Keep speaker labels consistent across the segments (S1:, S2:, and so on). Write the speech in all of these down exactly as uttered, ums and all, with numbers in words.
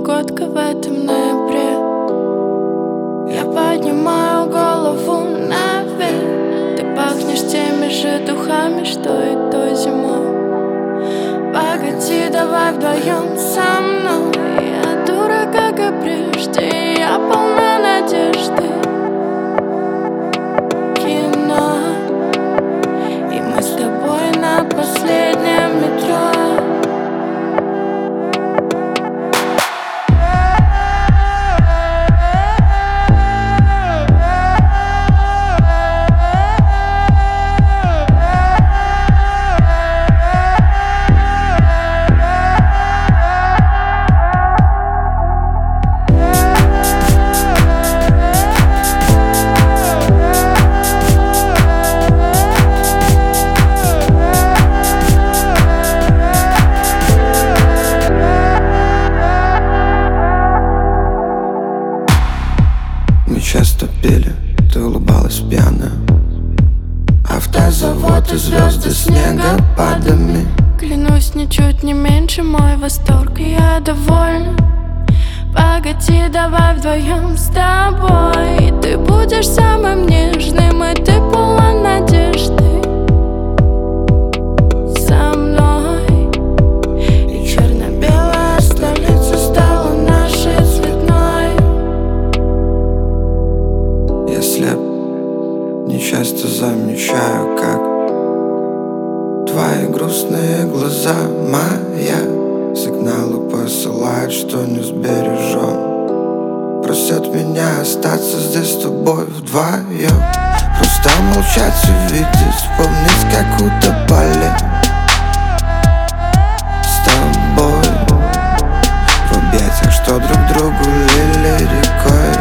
S1: погодка в этом ноябре. Я поднимаю голову наверх. Ты пахнешь теми же духами, что и той зимой. Погоди, давай вдвоем со мной. Я дура, как и прежде, я полна надежды. Кино, и мы с тобой на последнем метро.
S2: Мы часто пели, ты улыбалась пьяная. Автозавод и звезды снегопадами.
S1: Клянусь, ничуть не меньше мой восторг, и я довольна. Погоди, давай вдвоем с тобой. Ты будешь самым нежным, и ты полон надежды. Со мной. И черно-белая столица стала нашей цветной.
S2: Я слеп, не часто замечаю, как твои грустные глаза моя сигналы посылают, что не сбережем. Просят меня остаться здесь с тобой вдвоем. Просто молчать и видеть, вспомнить, как утопали с тобой в объятиях, что друг другу лили рекой.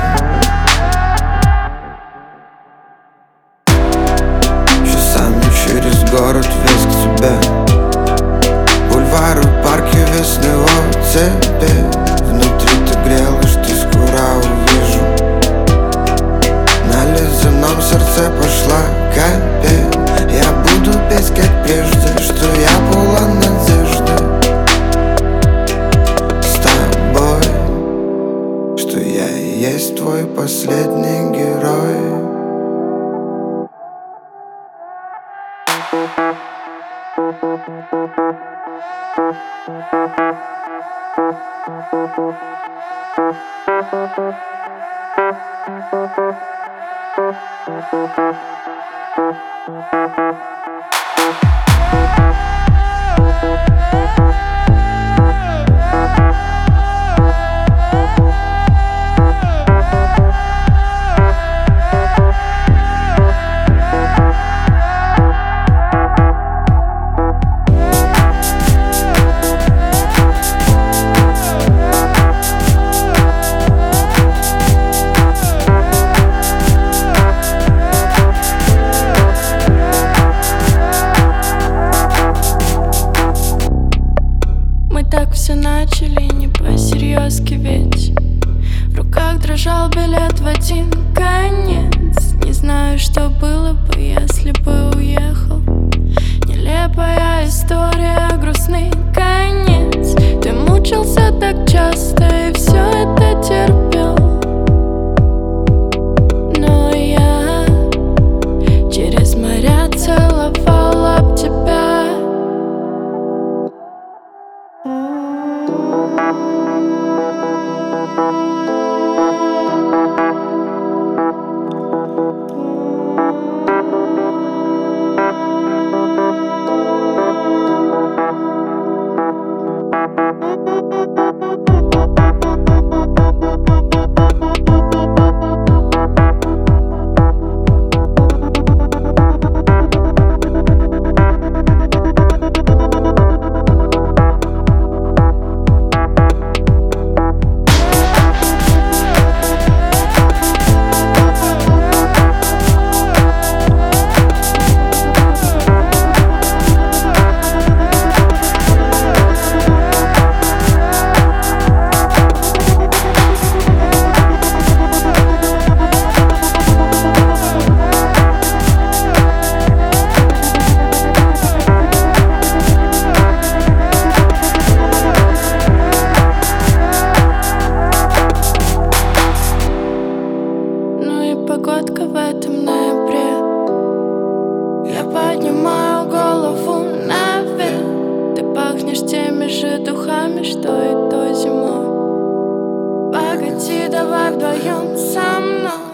S2: Через город весь к тебе. Бульвары, парки, весны в оттепе. Внутри ты грелась, ты скоро увижу. На ледяном сердце пошла капель. Я буду петь как прежде, что я полон надежды. С тобой, что я и есть твой последний герой.
S1: Так все начали не по-серьезки, ведь в руках дрожал билет в один конец. Не знаю, что было бы, если бы уехал. Нелепая история, грустный конец. Ты мучился так часто и все это терпел. Но я через моря целовала б тебя. погодка в этом ноябре. Я поднимаю голову наверх. Ты пахнешь теми же духами, что и той зимой. Погоди, давай вдвоем со мной.